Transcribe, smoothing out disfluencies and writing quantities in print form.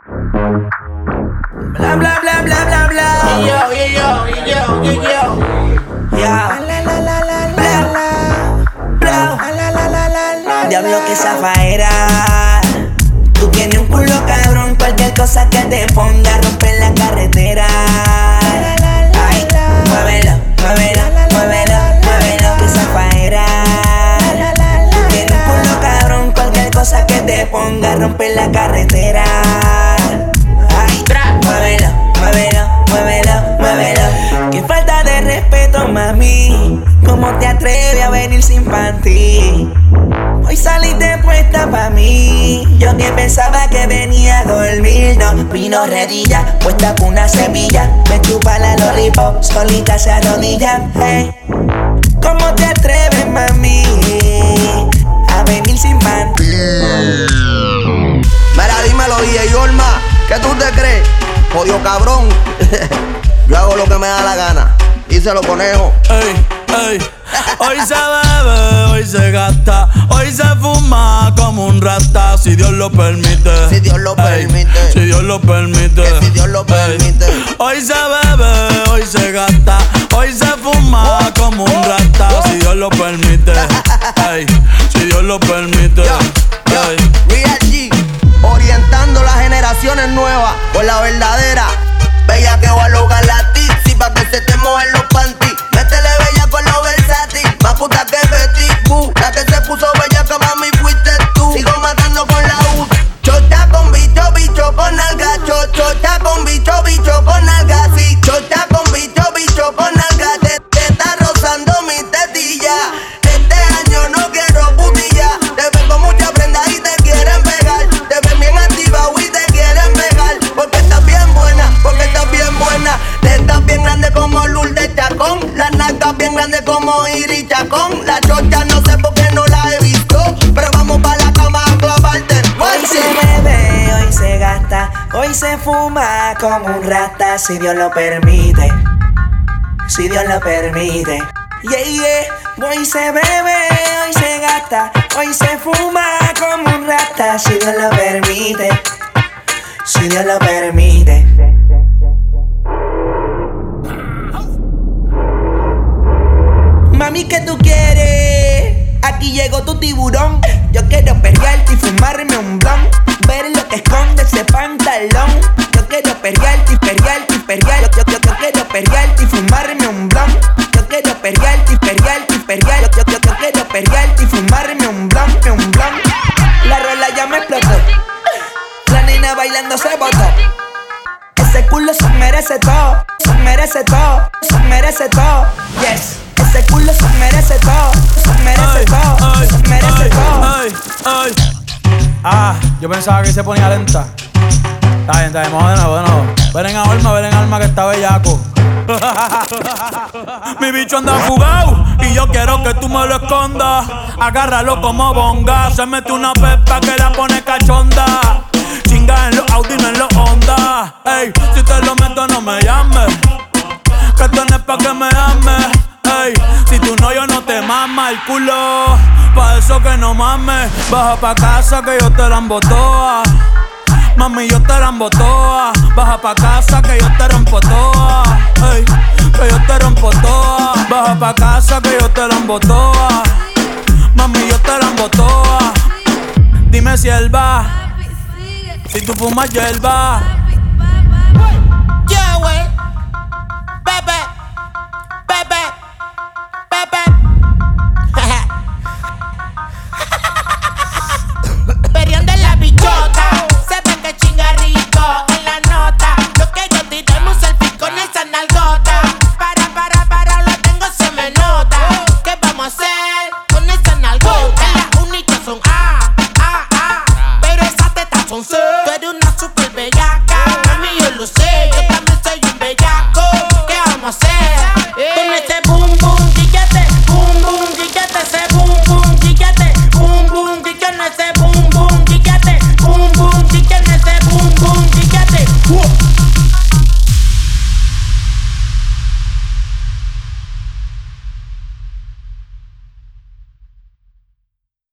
Bla bla bla bla bla bla. Yeah. Diablo que zafaera. Tú tienes un culo cabrón, cualquier cosa que te ponga romper la carretera. Ay, muévelo, muévelo, muévelo, muévelo que zafaera. Tú tienes un culo cabrón, cualquier cosa que te ponga romper la carretera. Ay, muévelo, muévelo, muévelo, muévelo. Qué falta de respeto, mami. ¿Cómo te atreves a venir sin panty? Hoy saliste puesta pa' mí. Yo que pensaba que venía a dormir. No, vino redilla, puesta pa' una semilla. Me chupa la lollipop, solita se arrodilla. Hey. ¿Cómo te atreves, mami, a venir sin panty? Mira, dímelo, DJ Yorma, ¿qué tú te crees? Jodido cabrón. Yo hago lo que me da la gana. Díselo, conejo. Ey, ey. Hoy se bebe, hoy se gasta, hoy se fuma como un rata, si Dios lo permite. Si Dios lo permite. Si Dios lo permite. Que si Dios lo permite. Hoy se bebe, hoy se gasta, hoy se fuma como un rata, si Dios lo permite. Ey, si Dios lo permite. Real G, orientando las generaciones nuevas con la verdadera. Bella que va a lograr la tipsy pa' que se te mojen los panties. Métele bella con los versátil, más puta que Betty Boo. La que se puso bella que mami fuiste tú. Sigo matando con la U. Chota con bicho, bicho con alga. Chota con bicho, bicho con alga. Sí, chota con bicho, bicho con alga. Te está rozando mi tetilla. Este año no quiero putilla. Te ven con mucha prenda y te quieren pegar. Te ven bien activa y te quieren pegar. Porque estás bien buena, porque estás bien buena. Te estás bien grande como Lourdes Chacón. Las nalgas bien grandes como Iris Chacón. La chocha no sé por qué no la he visto, pero vamos pa' la cama a clavarte. Hoy se bebe, hoy se gasta, hoy se fuma como un rata, si Dios lo permite. Si Dios lo permite. Yeah, yeah. Hoy se bebe, hoy se gasta, hoy se fuma como un rata, si Dios lo permite. Si Dios lo permite. Mami, ¿qué tú quieres? Aquí llegó tu tiburón. Yo quiero perrearte y fumarme un blon. Ver lo que esconde ese pantalón. Yo quiero perrearte y perrearte y perrearte. Yo quiero perrearte y fumarme un blon. Yo quiero perrearte y perrearte y perrearte. Yo quiero perrearte y fumarme un blon, un blon. La rola ya me explotó. La nena bailando se botó. Ese culo se merece todo. Se merece todo. Se merece todo. Yes. Ese culo se merece todo, se merece todo, se merece todo. Ah, yo pensaba que se ponía lenta. Está bien, vamos de nuevo. Ven en alma que está bellaco. Mi bicho anda fugado y yo quiero que tú me lo escondas. Agárralo como bonga. Se mete una pepa que la pone cachonda. Chinga en los Audi, no en los Honda. Ey, si te lo meto no me llames, que esto no es pa' que me ames. Ey, si tu novio no te mama el culo, pa' eso que no mames. Baja pa' casa que yo te la embotoa. Mami, yo te la embotoa. Baja pa' casa que yo te rompo toa. Ey, que yo te rompo toa. Baja pa' casa que yo te la embotoa. Mami, yo te la embotoa. Dime si él va, si tú fumas hierba.